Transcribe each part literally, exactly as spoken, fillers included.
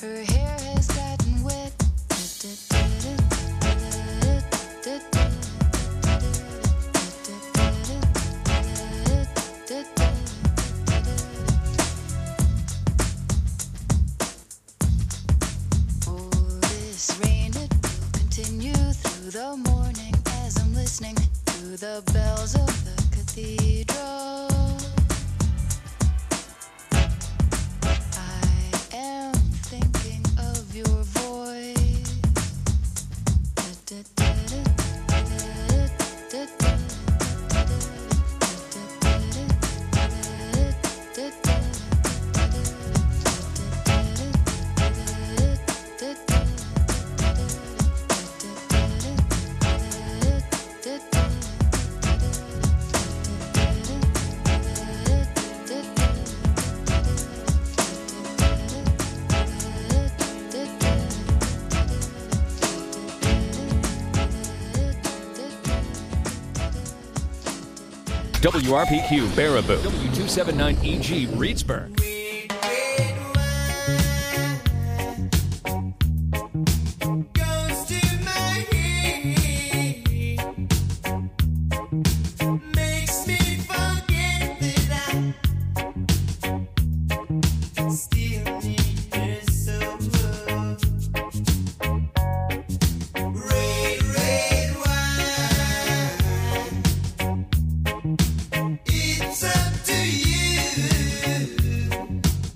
Her hair has gotten wet. Oh, this rain, it will continue through the morning as I'm listening to the bells of the cathedral. I am thinking of your voice. W R P Q Baraboo, W two seventy-nine E G Reedsburg. It's up to you.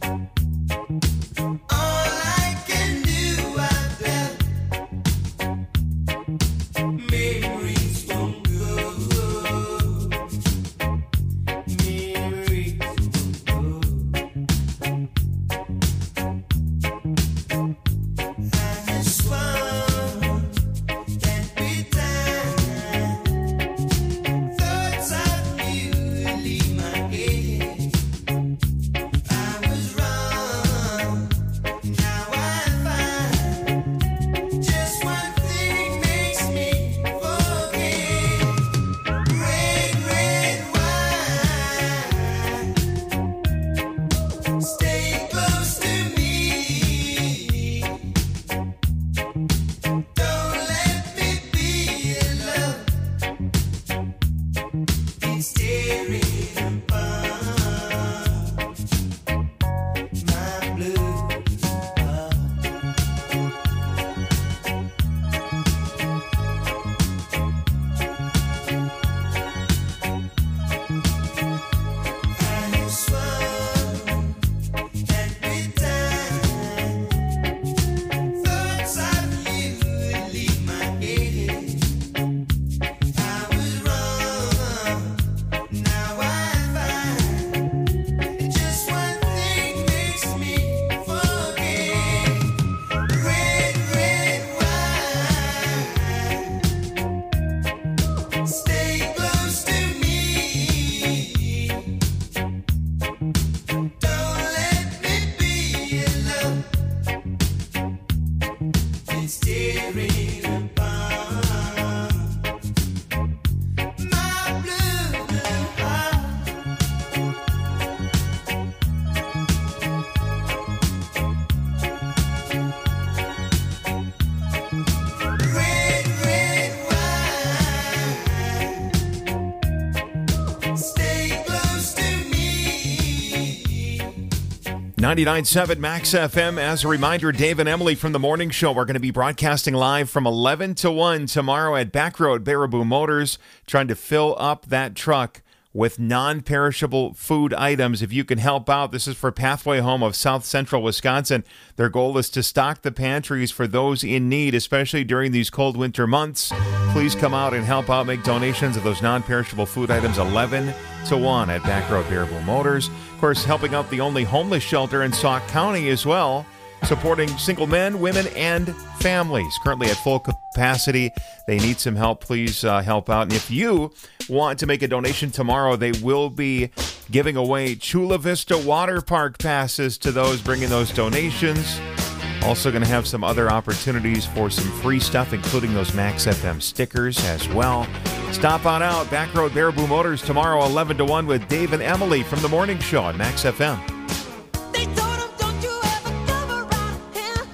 ninety-nine point seven Max F M. As a reminder, Dave and Emily from The Morning Show are going to be broadcasting live from eleven to one tomorrow at Backroad Baraboo Motors, trying to fill up that truck with non-perishable food items. If you can help out, this is for Pathway Home of South Central Wisconsin. Their goal is to stock the pantries for those in need, especially during these cold winter months. Please come out and help out, make donations of those non-perishable food items eleven to one at Backroad Baraboo Motors. Of course, helping out the only homeless shelter in Sauk County as well, supporting single men, women, and families. Currently at full capacity. They need some help. Please uh, help out. And if you want to make a donation tomorrow, they will be giving away Chula Vista Water Park passes to those bringing those donations. Also going to have some other opportunities for some free stuff, including those Max F M stickers as well. Stop on out. Backroad Baraboo Motors tomorrow, eleven to one with Dave and Emily from The Morning Show on Max F M. They told him, don't you ever come around here.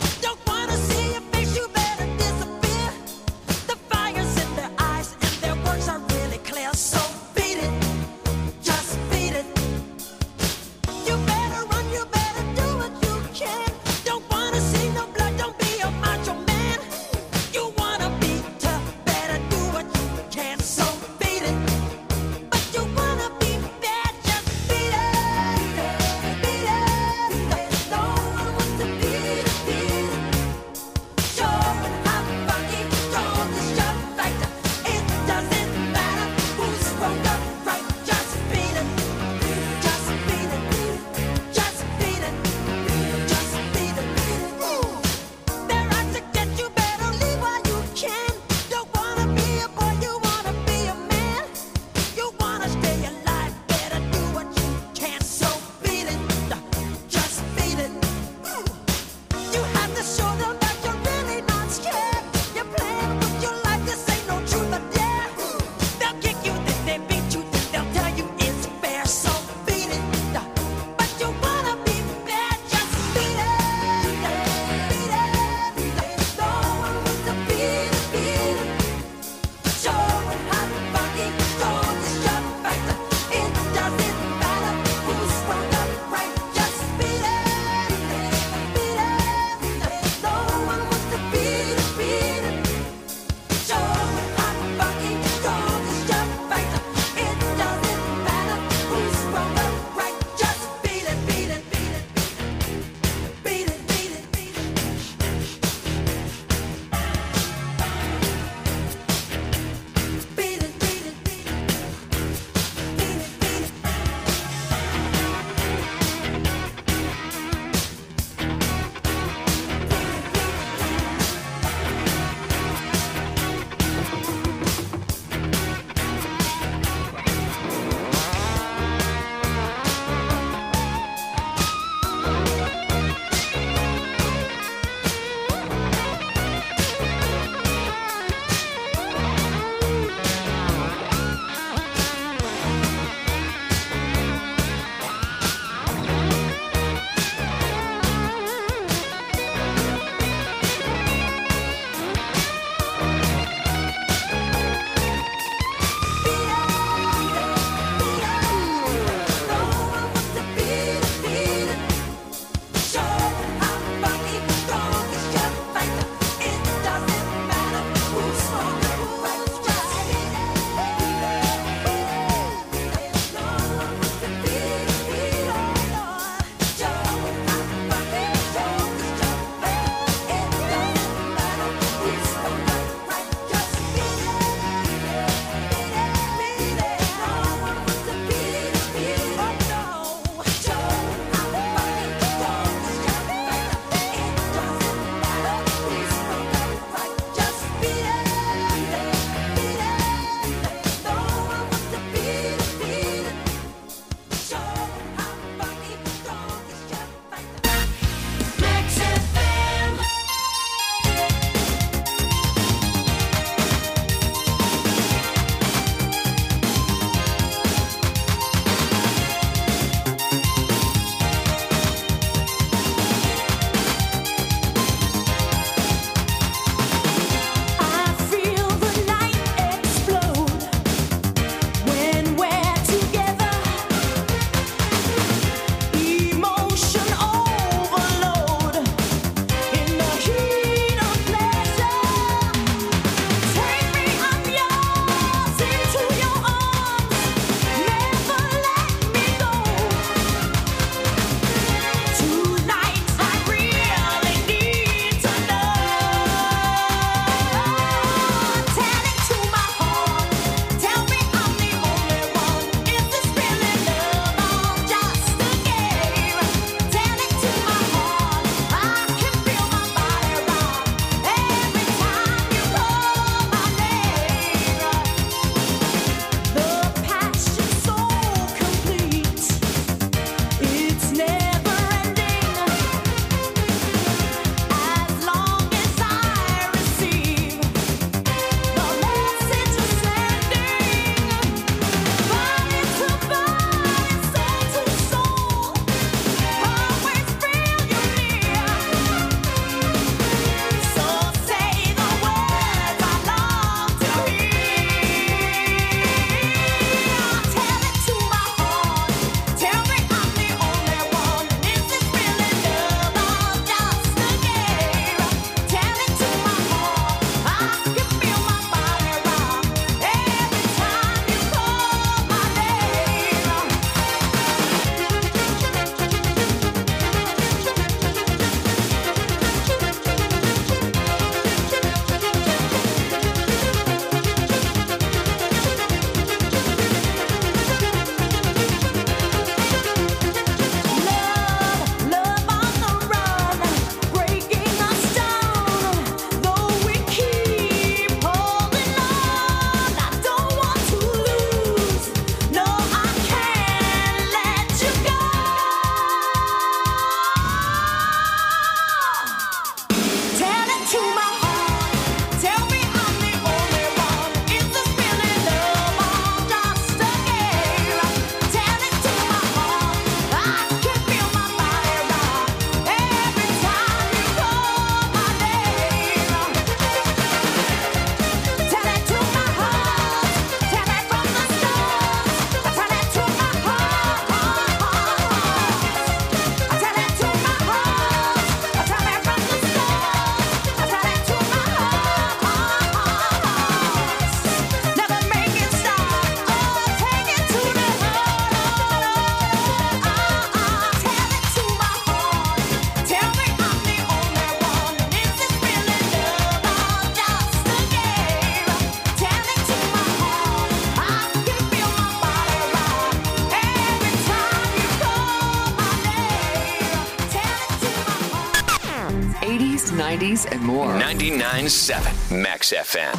eighties, nineties, and more. ninety-nine point seven Max F M.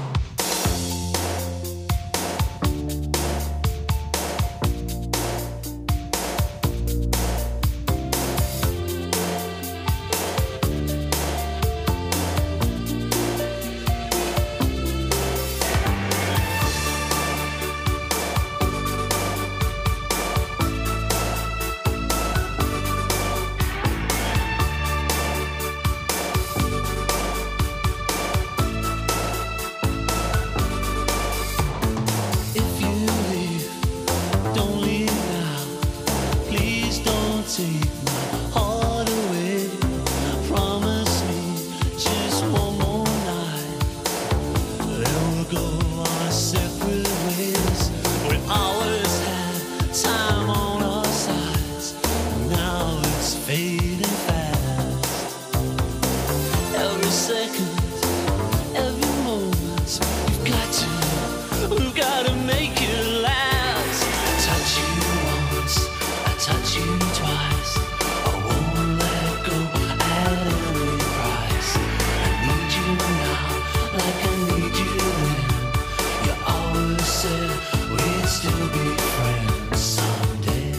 If you leave, don't leave now. Please don't take my heart away. Promise me just one more night. Then we'll go our separate ways. We always had time on our sides. Now it's fading fast. Every second, every moment, we've got to. We've got to make it last. Touch you once, I touch you twice. I won't let go at any price. I need you now, like I need you then. You always said we'd still be friends someday.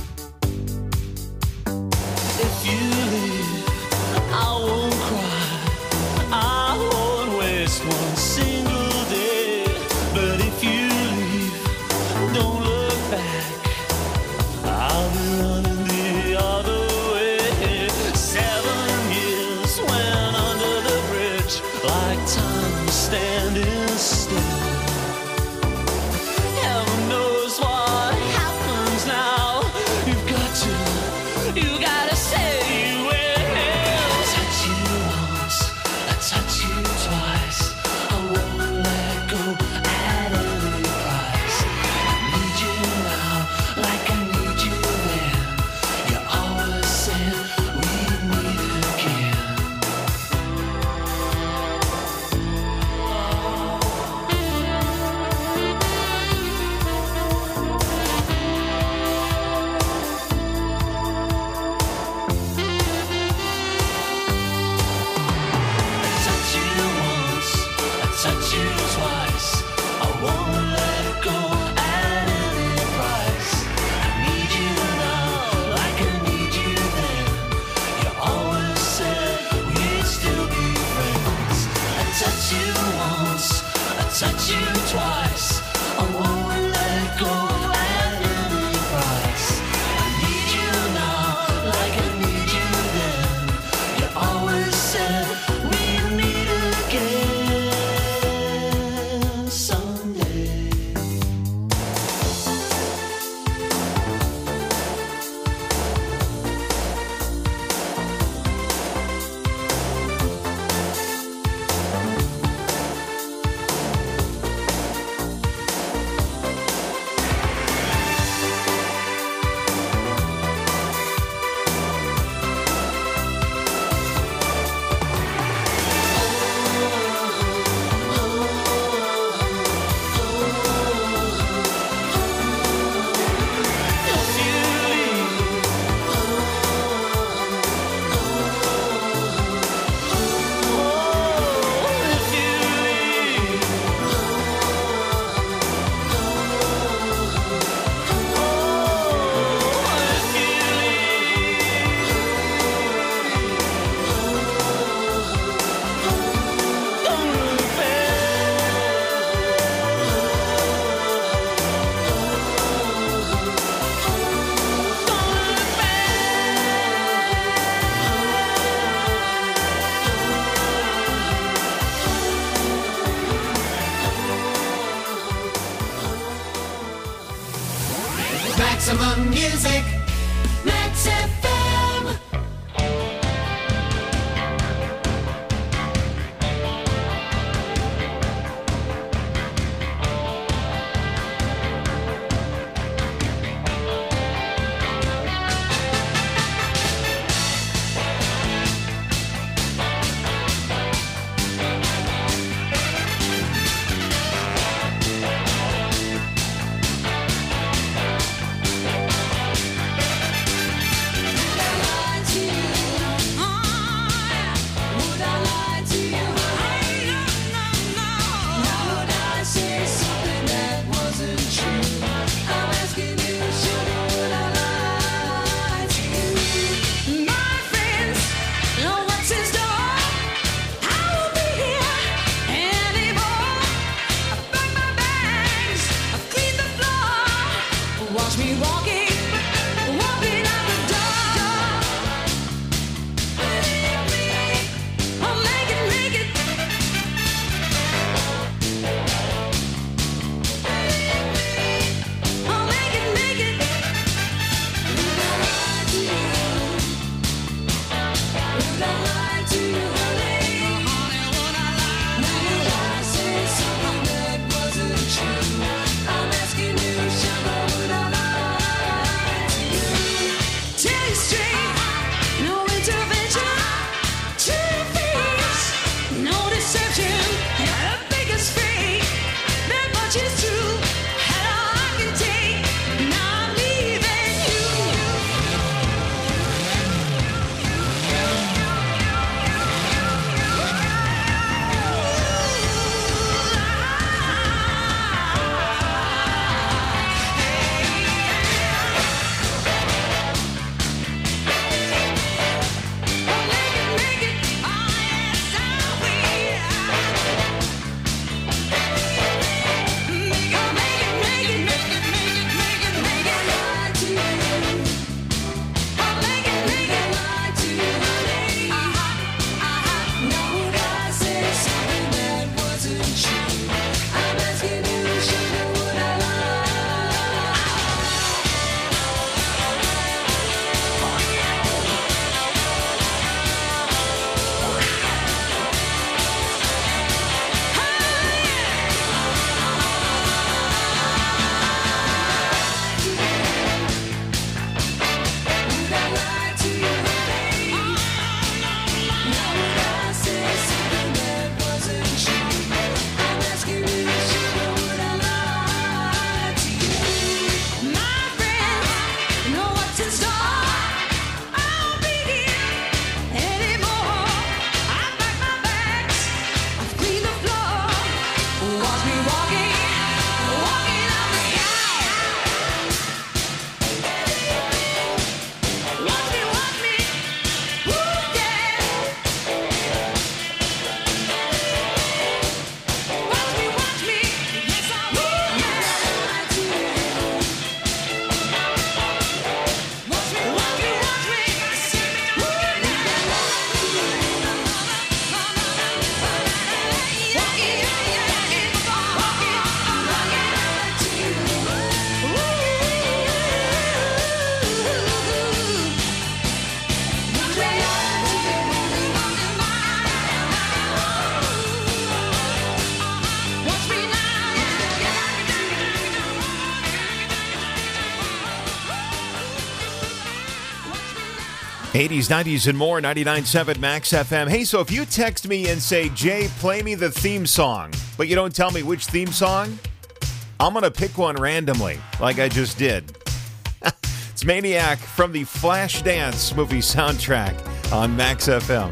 If you leave, I won't cry. eighties, nineties, and more, ninety-nine point seven Max F M. Hey, so if you text me and say, Jay, play me the theme song, but you don't tell me which theme song, I'm going to pick one randomly, like I just did. It's Maniac from the Flashdance movie soundtrack on Max F M.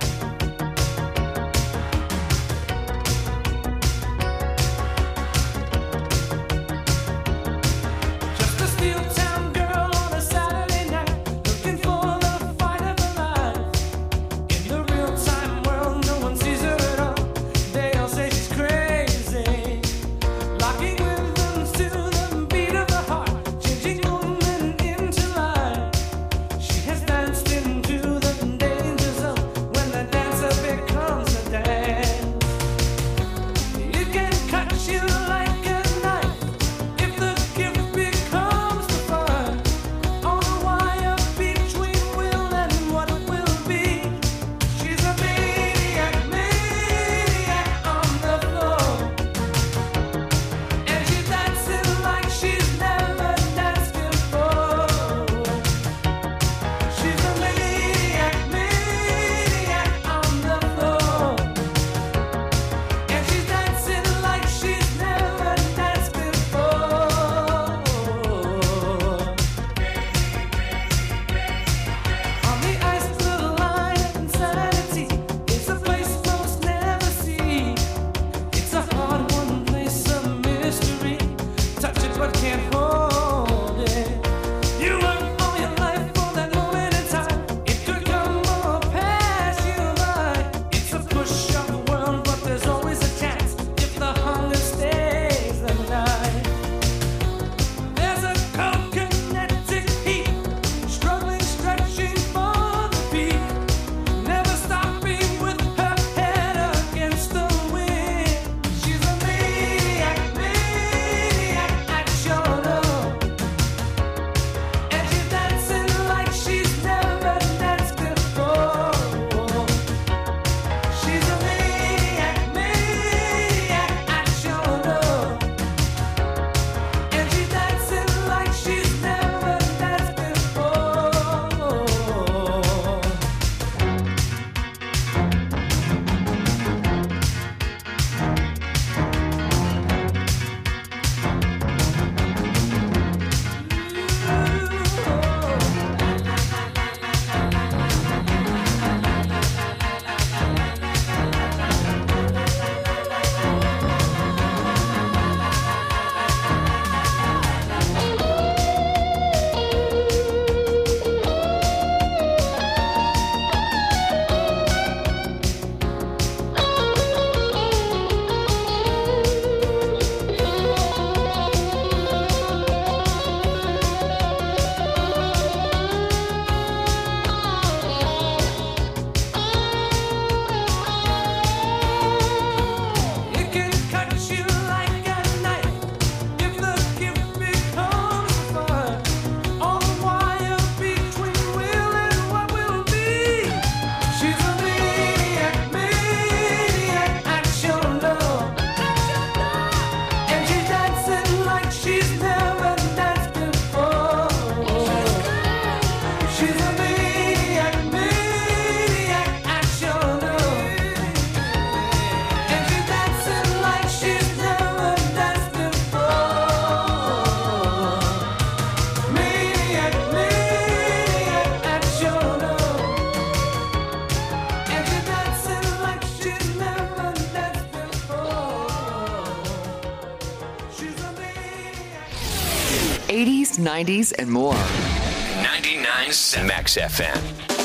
eighties, nineties, and more. ninety-nine point seven Max F M.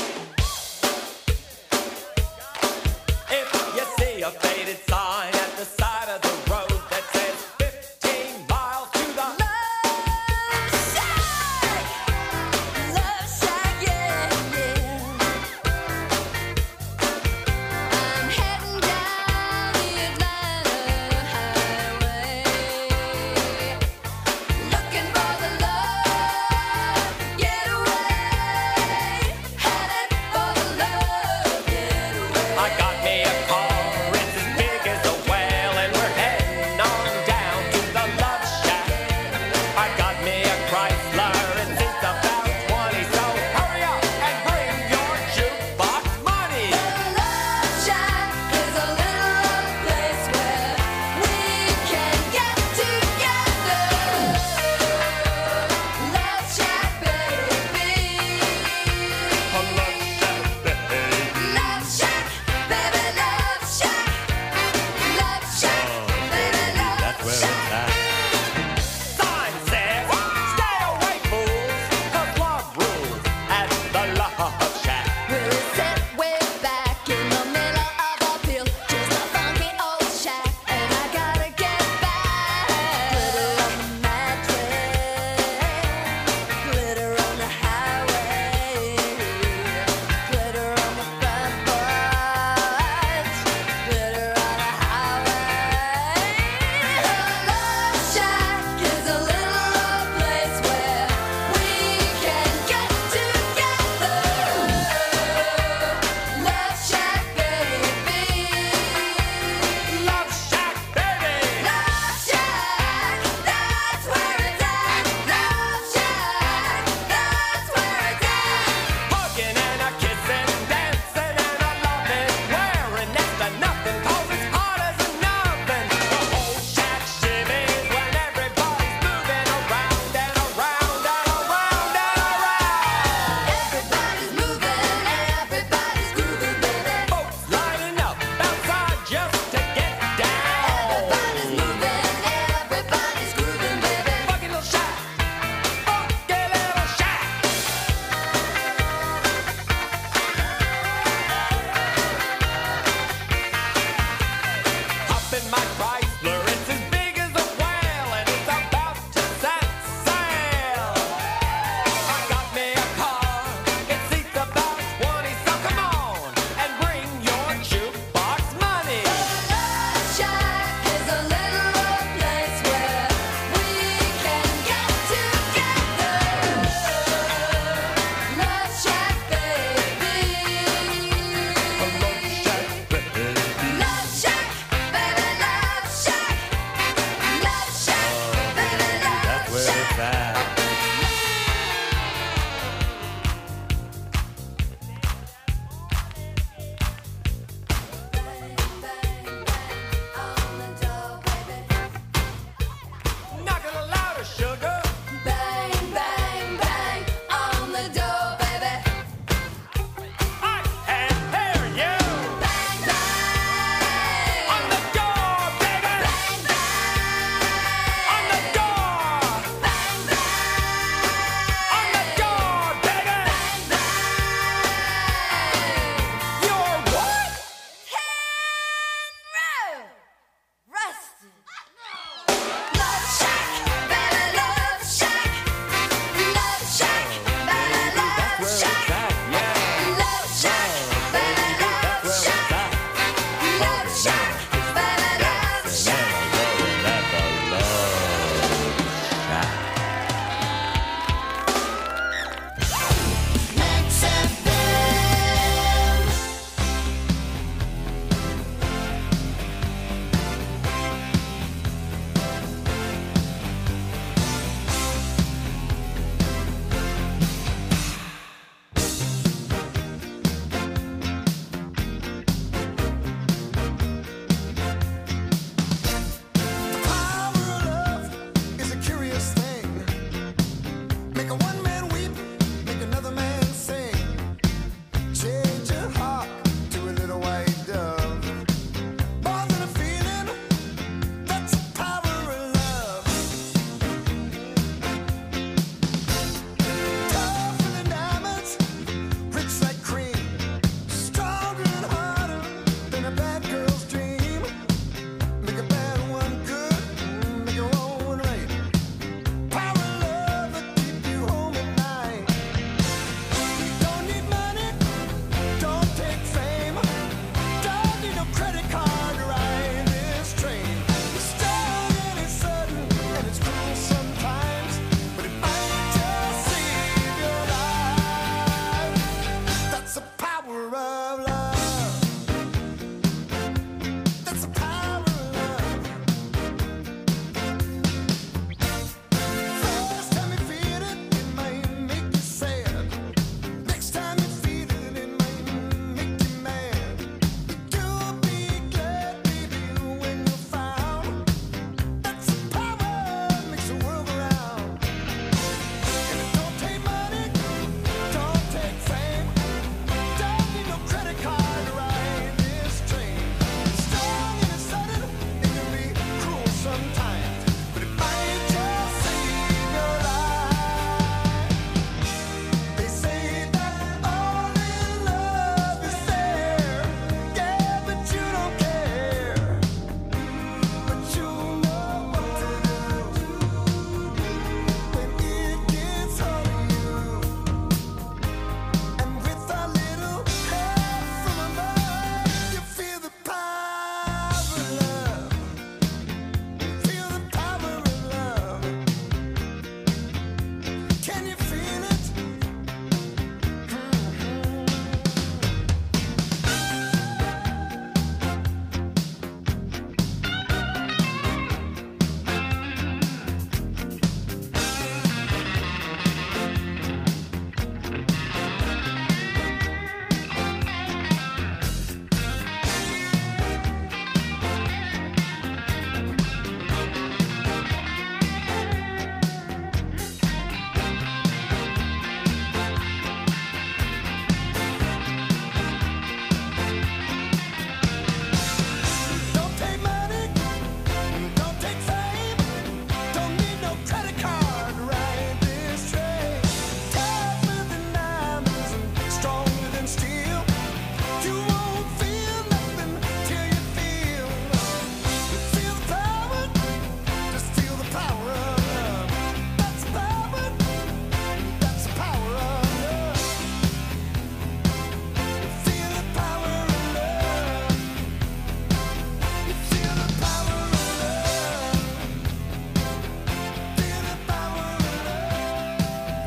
If you see a faded sign at the side of the road that says fifteen miles to the Love shack, love shack, yeah, yeah. I'm heading down the Atlanta highway, looking for the love getaway. Had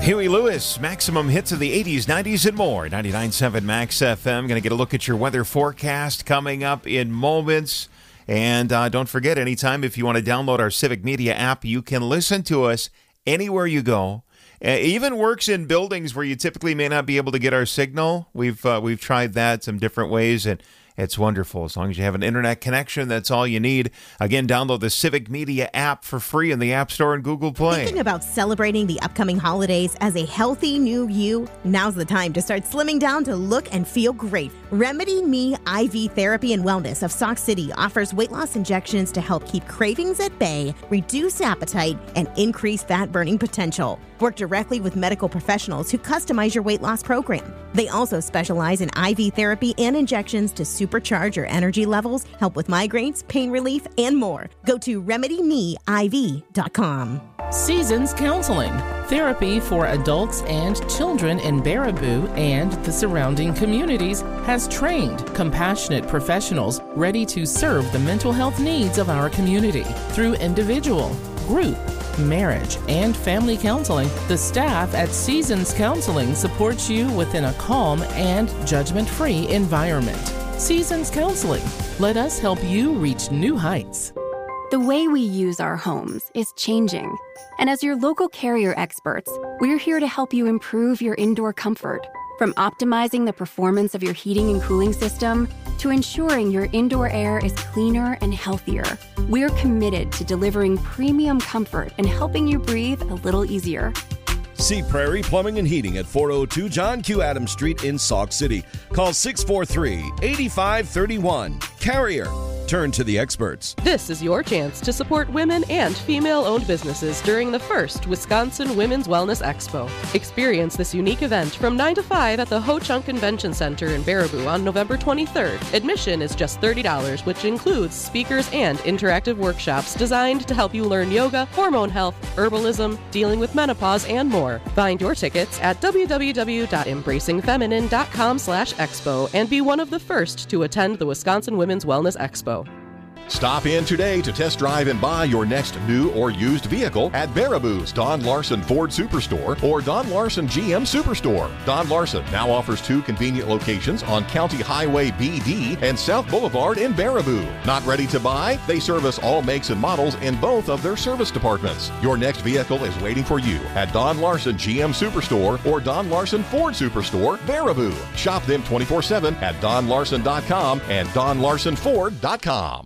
Huey Lewis, maximum hits of the eighties, nineties, and more. ninety-nine point seven Max F M. Going to get a look at your weather forecast coming up in moments. And uh, don't forget, anytime if you want to download our Civic Media app, you can listen to us anywhere you go. It even works in buildings where you typically may not be able to get our signal. We've uh, we've tried that some different ways, and it's wonderful. As long as you have an internet connection, that's all you need. Again, download the Civic Media app for free in the App Store and Google Play. Thinking about celebrating the upcoming holidays as a healthy new you? Now's the time to start slimming down to look and feel great. Remedy Me I V Therapy and Wellness of Sauk City offers weight loss injections to help keep cravings at bay, reduce appetite, and increase fat burning potential. Work directly with medical professionals who customize your weight loss program. They also specialize in I V therapy and injections to supercharge your energy levels, help with migraines, pain relief, and more. Go to remedy me I V dot com. Seasons Counseling, therapy for adults and children in Baraboo and the surrounding communities, has trained, compassionate professionals ready to serve the mental health needs of our community. Through individual, group, marriage, and family counseling, the staff at Seasons Counseling supports you within a calm and judgment-free environment. Seasons Counseling. Let us help you reach new heights. The way we use our homes is changing. And as your local Carrier experts, we're here to help you improve your indoor comfort. From optimizing the performance of your heating and cooling system to ensuring your indoor air is cleaner and healthier, we're committed to delivering premium comfort and helping you breathe a little easier. See Prairie Plumbing and Heating at four oh two John Q. Adams Street in Sauk City. Call six four three, eight five three one. Carrier. Turn to the experts. This is your chance to support women and female-owned businesses during the first Wisconsin Women's Wellness Expo. Experience this unique event from nine to five at the Ho Chunk Convention Center in Baraboo on November twenty-third. Admission is just thirty dollars, which includes speakers and interactive workshops designed to help you learn yoga, hormone health, herbalism, dealing with menopause, and more. Find your tickets at w w w dot embracing feminine dot com slash expo and be one of the first to attend the Wisconsin Women's Wellness Expo. Stop in today to test drive and buy your next new or used vehicle at Baraboo's Don Larson Ford Superstore or Don Larson G M Superstore. Don Larson now offers two convenient locations on County Highway B D and South Boulevard in Baraboo. Not ready to buy? They service all makes and models in both of their service departments. Your next vehicle is waiting for you at Don Larson G M Superstore or Don Larson Ford Superstore, Baraboo. Shop them twenty-four seven at don larson dot com and don larson ford dot com.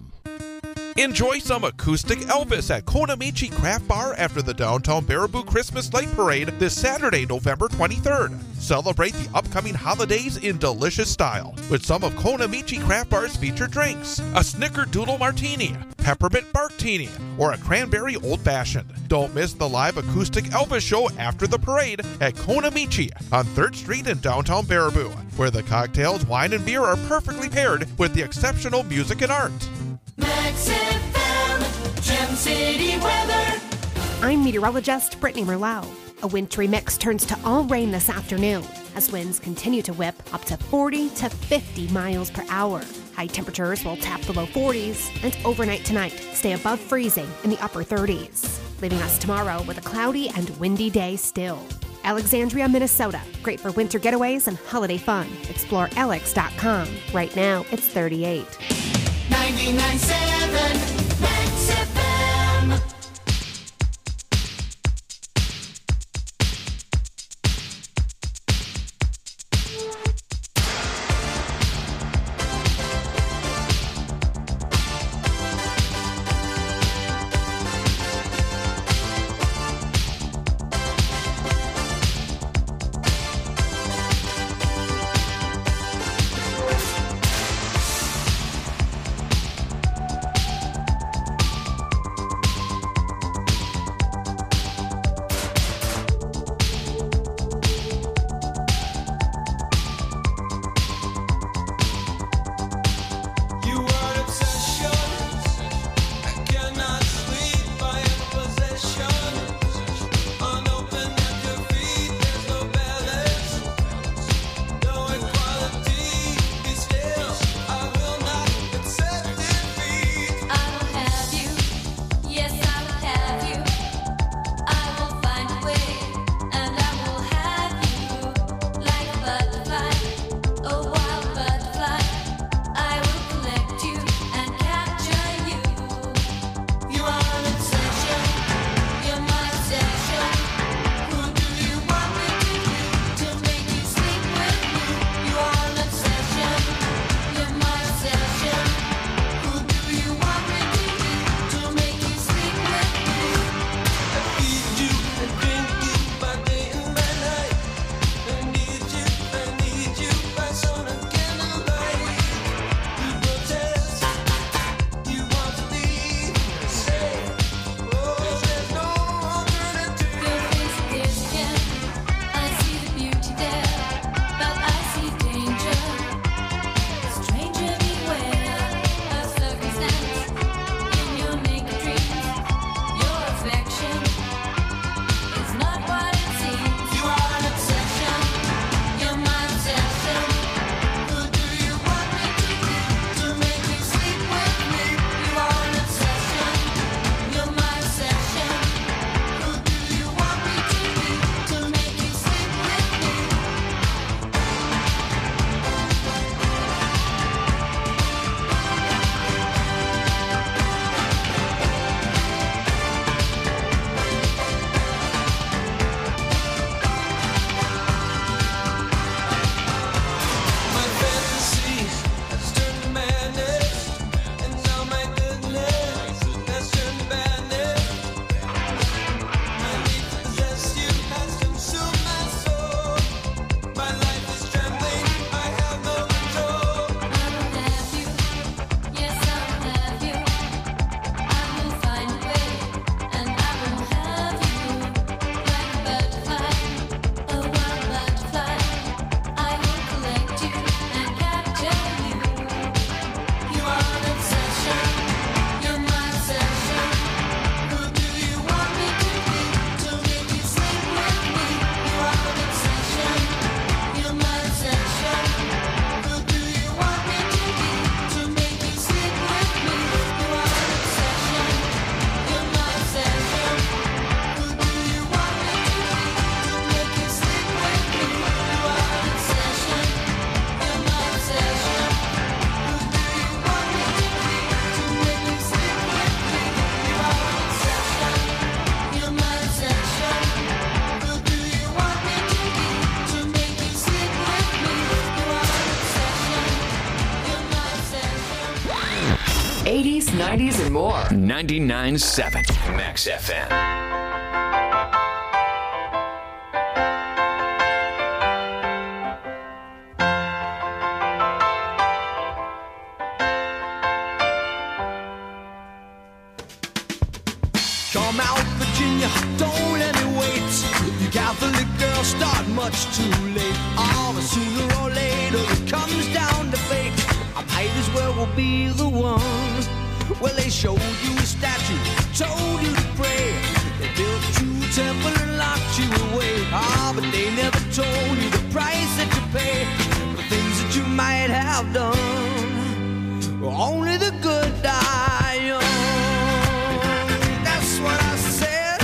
Enjoy some acoustic Elvis at Konamichi Craft Bar after the downtown Baraboo Christmas Light Parade this Saturday, November twenty-third. Celebrate the upcoming holidays in delicious style with some of Konamichi Craft Bar's featured drinks: a Snickerdoodle Martini, Peppermint Barktini, or a Cranberry Old Fashioned. Don't miss the live acoustic Elvis show after the parade at Konamichi on third street in downtown Baraboo, where the cocktails, wine, and beer are perfectly paired with the exceptional music and art. Max F M, Gem City weather. I'm meteorologist Brittany Merlot. A wintry mix turns to all rain this afternoon as winds continue to whip up to forty to fifty miles per hour. High temperatures will tap the low forties, and overnight tonight stay above freezing in the upper thirties, leaving us tomorrow with a cloudy and windy day still. Alexandria, Minnesota. Great for winter getaways and holiday fun. Explore alex dot com. Right now, it's thirty-eight. ninety-nine point seven Max F M. eighties, nineties, and more. ninety-nine point seven Max F M. Come out, Virginia, don't let me wait. You Catholic girls start much too late. Oh, but sooner or later it comes down to fate. I might as well be the one. Well, they showed you a statue, told you to pray. They built you a temple and locked you away. Ah, but they never told you the price that you pay for things that you might have done. Only the good die young. That's what I said.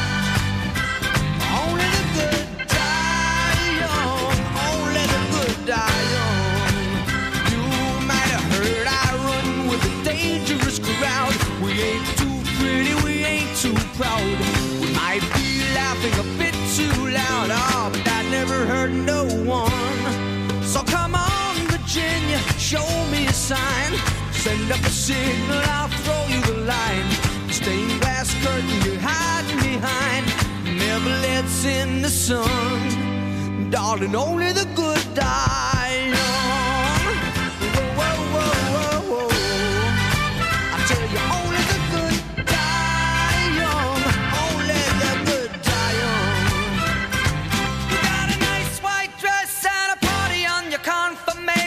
Only the good die young. Only the good die young. You might have heard I run with a dangerous crowd. We ain't too pretty, we ain't too proud. We might be laughing a bit too loud. Oh, but that never hurt no one. So come on, Virginia, show me a sign. Send up a signal, I'll throw you the line. The stained glass curtain you're hiding behind never lets in the sun. Darling, only the good die young. Whoa, whoa, whoa, whoa, whoa. I tell you, only the good die young. Only the good die young. You got a nice white dress and a party on your confirmation.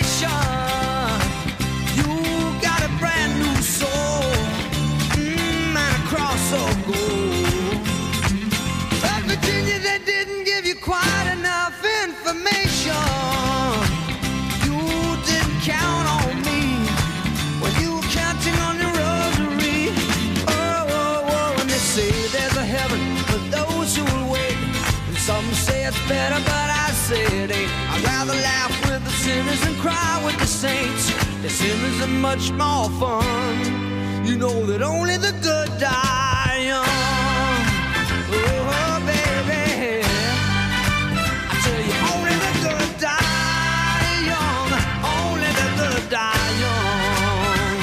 Quite enough information. You didn't count on me when you were counting on your rosary. Oh, oh, oh, and they say there's a heaven for those who will wait. And some say it's better, but I say it ain't. I'd rather laugh with the sinners and cry with the saints. The sinners are much more fun. You know that only the good die young. Oh, baby. Only the good die young. Only the good die young.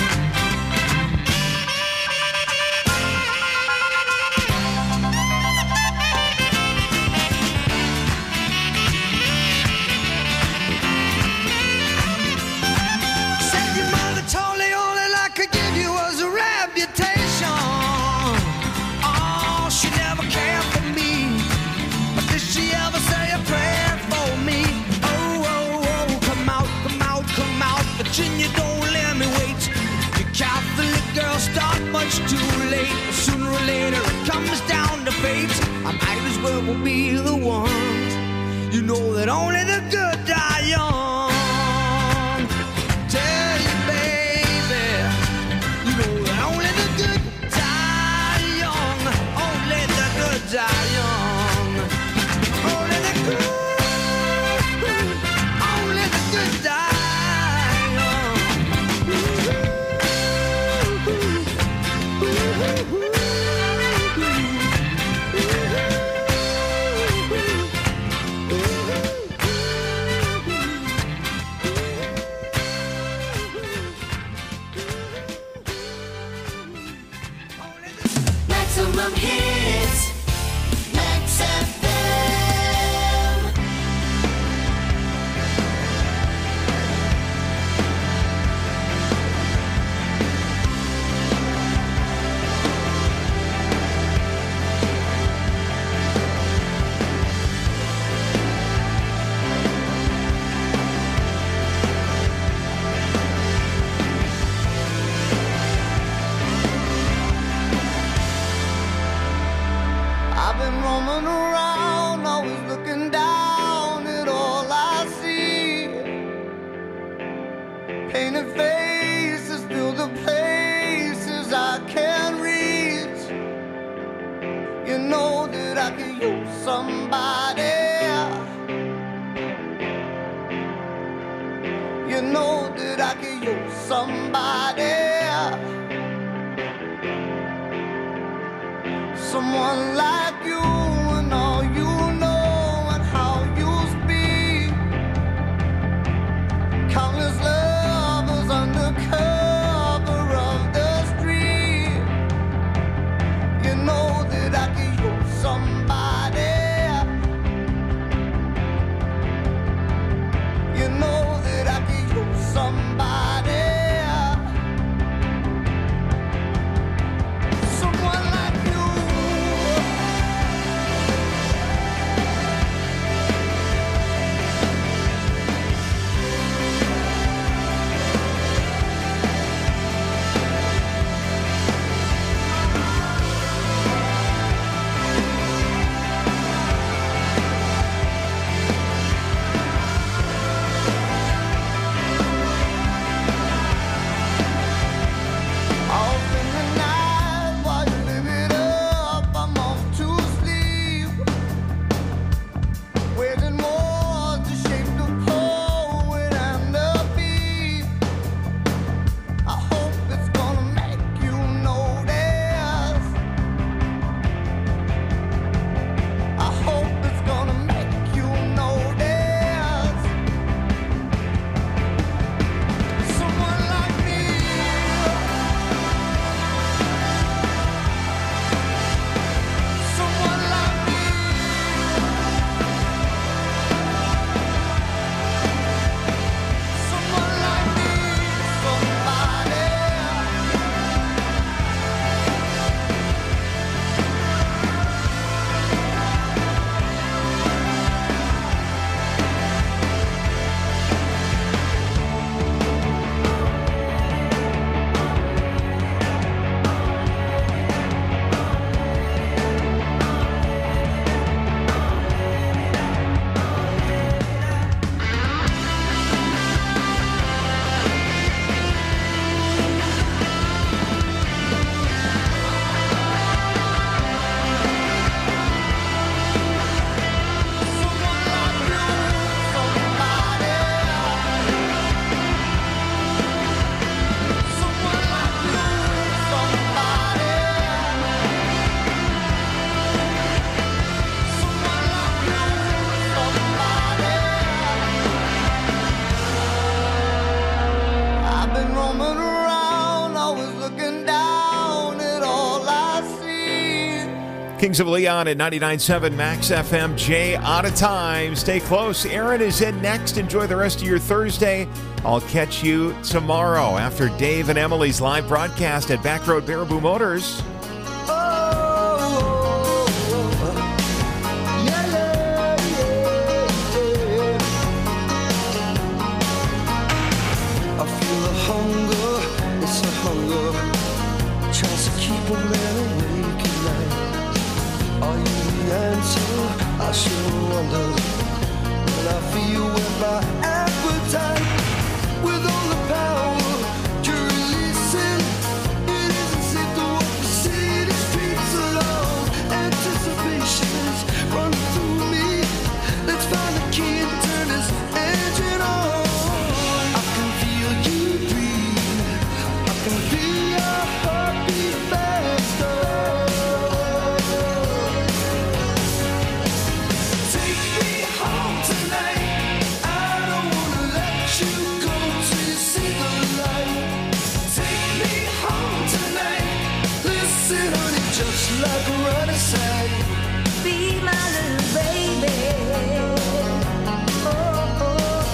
Said your mother told me all that I could give you was a reputation. Oh, she never cared for me. But did she ever say a prayer? Virginia, don't let me wait. You Catholic girls start much too late. Sooner or later it comes down to fate. I might as well be the one. You know that only the good die young. Tell you, baby, you know that only the good die young. Only the good die young. Only the good, only the good die. Maximum hits, Max F M. I've been roaming around, always looking down at all I see. Painted faces fill the places I can't reach. You know that I could use somebody. You know that I could use somebody. Someone like you and all you know and how you speak. Countless lovers under cover of the Kings of Leon at ninety-nine point seven Max F M. Jay, out of time. Stay close. Aaron is in next. Enjoy the rest of your Thursday. I'll catch you tomorrow after Dave and Emily's live broadcast at Backroad Baraboo Motors. I sure wonder when I feel with my appetite, with all the power you're releasing. It isn't safe to walk the city streets alone. Anticipation is running through me. Let's find the key and turn this engine on. I can feel you breathe. I can feel your heartbeat faster. Just like a running side, be my little baby. Oh, oh,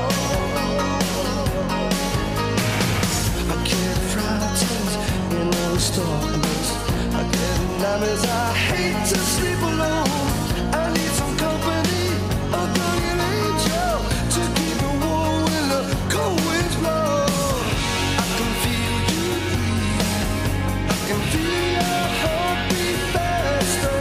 oh. I get frightened in all the darkness. I get nightmares. I hate to sleep alone. I need some company, a guardian angel to keep me warm when the cold winds blow. I can feel you breathe. I can feel your heartbeat faster.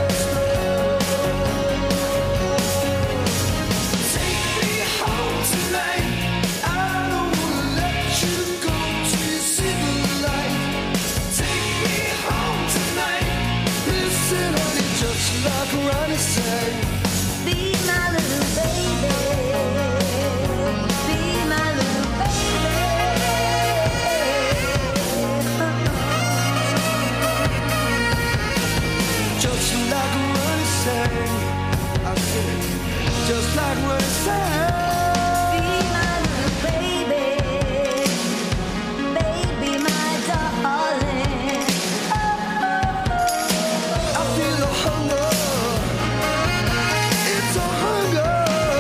Take me home tonight. I don't wanna let you go till you see the light. Take me home tonight. Listen, honey, just like Ronnie said, be my little baby. Be my little baby. Just like Ronnie said, I said, just like Ronnie said, be my little baby, baby, my darling. Oh, I feel the hunger, it's a hunger.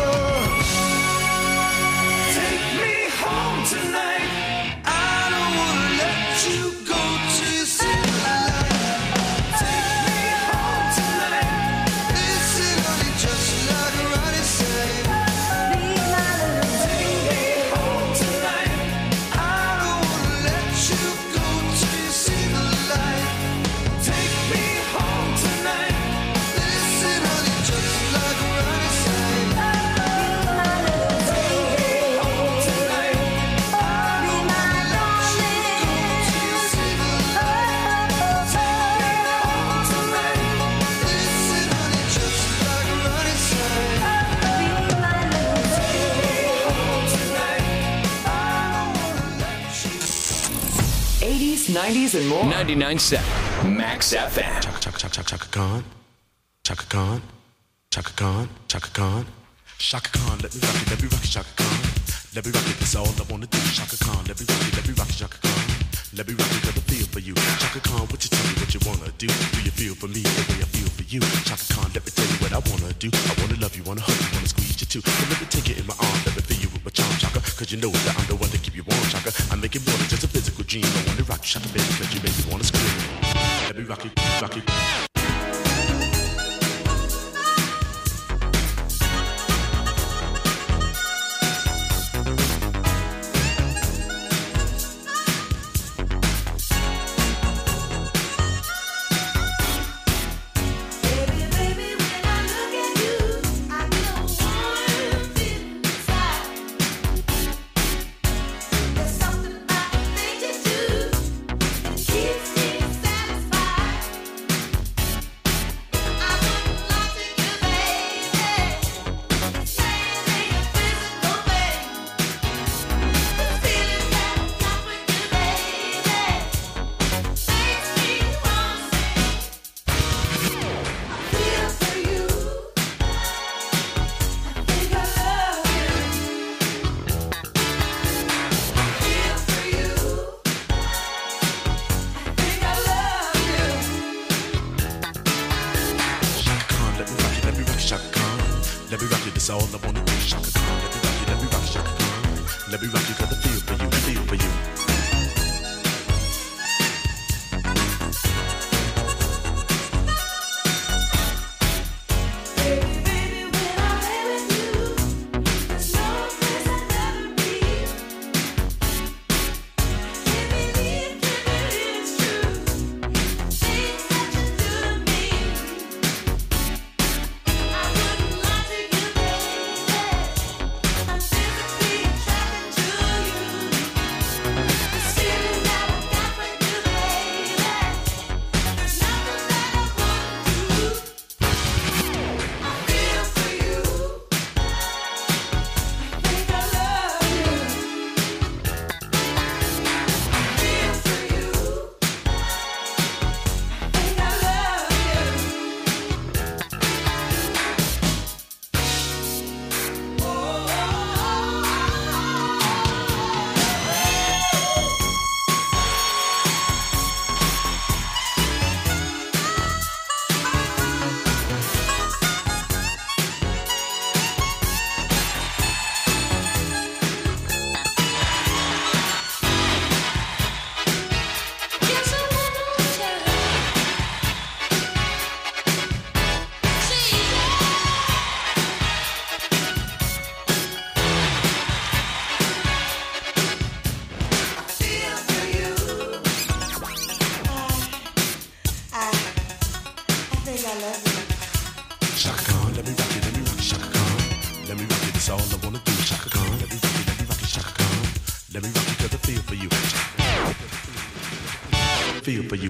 Take me home tonight. I don't wanna let you go till you see the light. Take me home tonight. Listen, honey, just like Ronnie said, be my little baby. Take me home tonight. I don't wanna let you go till you see the light. Take me home tonight. Listen, honey, just like Ronnie said, be my little baby. Take me home tonight. I don't wanna let you go till you see the light. Take me home tonight. Listen, honey, just like Ronnie said, be my little baby. Home tonight. I don't wanna let you. eighties, nineties, and more. ninety-nine point seven Max F M. Chaka chaka chaka chaka chaka Khan, Chaka Khan, Chaka Khan, Chaka Khan, Chaka Khan. Let me rock it, let me rock it, Chaka Khan. Let me rock it, that's all I wanna do. Chaka Khan, let me rock it, let me rock it, Chaka Khan. Let me rock it, got a feel for you. Chaka Khan, what you tell me what you wanna do? Do you feel for me the way I feel for you? Chaka Khan, let me tell you what I wanna do. I wanna love you, wanna hug you, wanna squeeze you too. So let me take it in my arms, let me feel you with my charm, Chaka. Cause you know that I'm the one to keep you warm, Chaka. I make it more than just a physical dream. I wanna rock you, Chaka, baby, cause you make me wanna scream. Let me rock it, rock it. Baby, baby, when I look at you, I feel a warm feeling inside. There's something about the things you do that keeps me satisfied. feel for you, feel for you. Feel for you.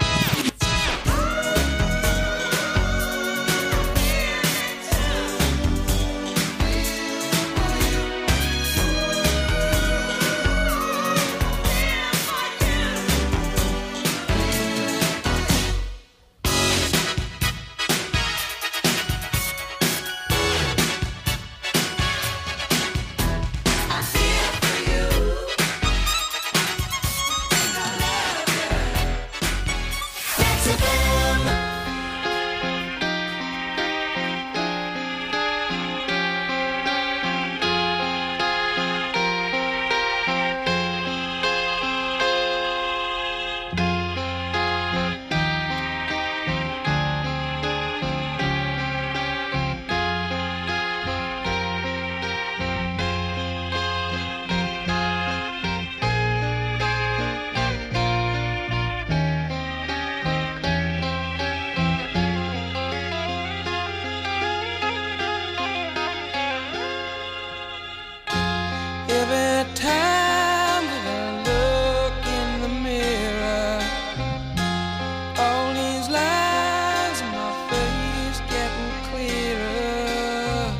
Every time that I look in the mirror, all these lines in my face getting clearer.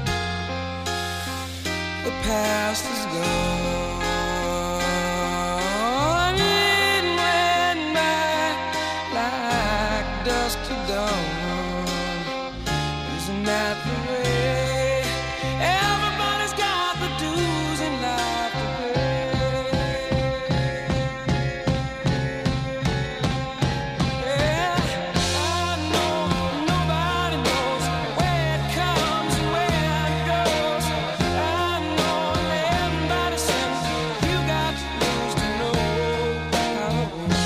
The past is gone, it went by like dusk to dawn. Isn't that the way? Everybody's got the dues in life to pay. Yeah, I know nobody knows where it comes and where it goes. I know everybody says you got to lose to know how to win.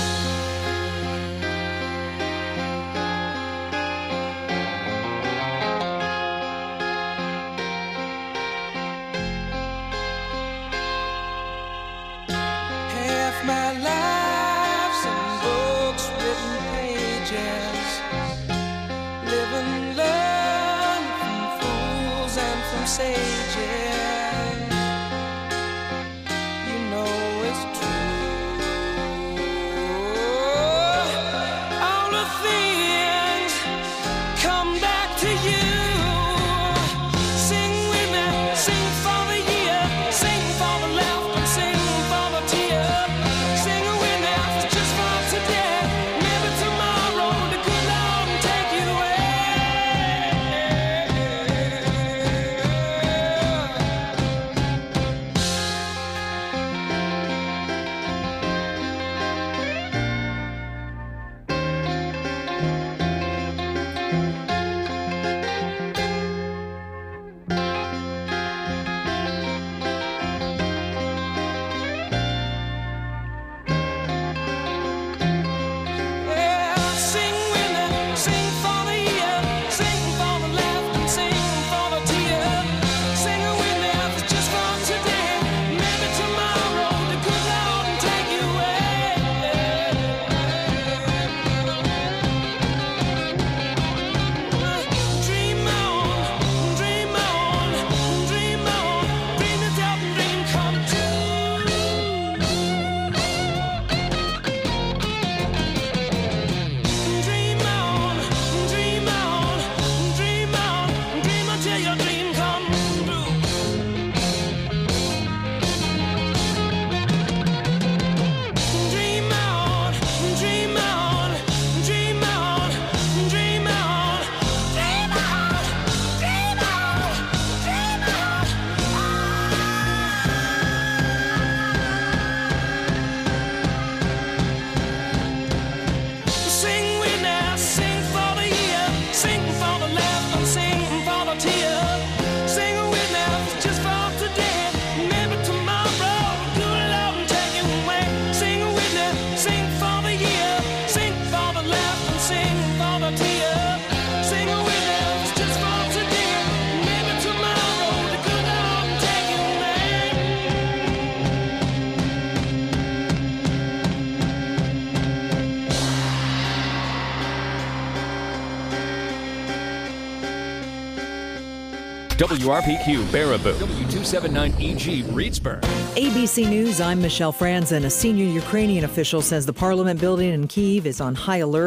Half my life's in books, written pages, living, learn from fools and from sages. You know it's true. All the things come back to you. Sing with me, sing for the year, sing for the laughter, sing for the tear. Sing with me just for today. Maybe tomorrow the good Lord will take you away. W R P Q Baraboo, W two seventy-nine E G Reedsburg. A B C News, I'm Michelle Franzen. A senior Ukrainian official says the parliament building in Kyiv is on high alert